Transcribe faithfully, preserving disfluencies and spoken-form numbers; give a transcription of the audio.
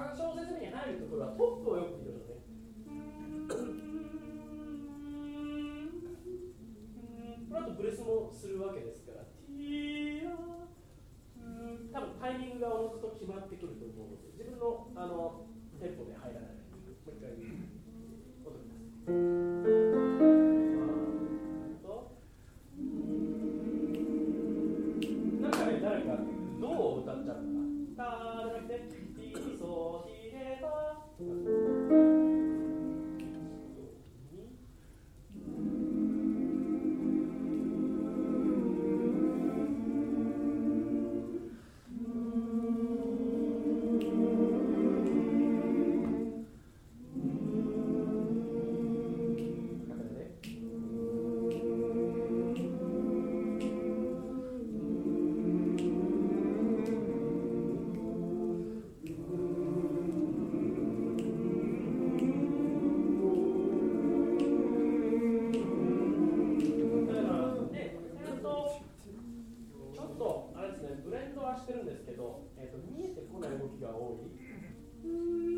干渉説明に入るところはトップをよく見てくださいね。この後ブレスもするわけですから、ティーアー多分タイミングがおのずと決まってくると思うので、自分のあのテンポで入らない。もう一回踊ります。なんかね、誰かどう歌っちゃうのかな。タじゃなくて、ティソヒレバ。してるんですけど、えーと、見えてこない動きが多い。